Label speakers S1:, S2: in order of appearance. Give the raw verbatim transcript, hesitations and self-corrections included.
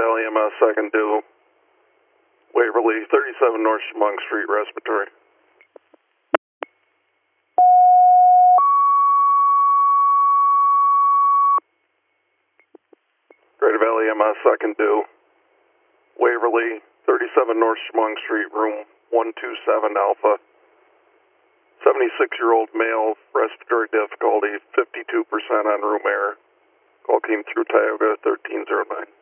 S1: Valley M S second due. Waverly, thirty-seven North Chemung Street, respiratory. Greater Valley M S second due. Waverly, thirty-seven North Chemung Street, room one two seven Alpha. seventy-six-year-old male, respiratory difficulty, fifty-two percent on room air. Call came through Tioga thirteen oh nine.